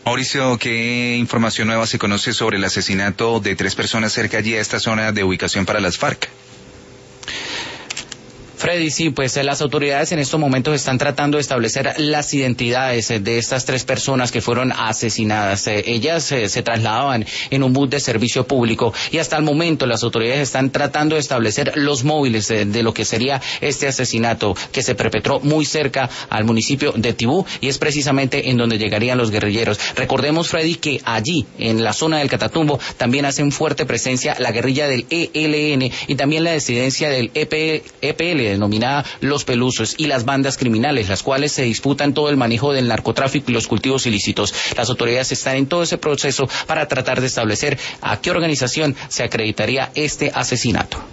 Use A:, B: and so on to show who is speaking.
A: Mauricio, ¿qué información nueva se conoce sobre el asesinato de 3 personas cerca allí a esta zona de ubicación para las FARC?
B: Freddy, sí, pues las autoridades en estos momentos están tratando de establecer las identidades de estas 3 personas que fueron asesinadas. Ellas se trasladaban en un bus de servicio público y hasta el momento las autoridades están tratando de establecer los móviles de lo que sería este asesinato que se perpetró muy cerca al municipio de Tibú y es precisamente en donde llegarían los guerrilleros. Recordemos, Freddy, que allí, en la zona del Catatumbo, también hacen fuerte presencia la guerrilla del ELN y también la disidencia del EPL, denominada Los Pelusos, y las bandas criminales, las cuales se disputan todo el manejo del narcotráfico y los cultivos ilícitos. Las autoridades están en todo ese proceso para tratar de establecer a qué organización se acreditaría este asesinato.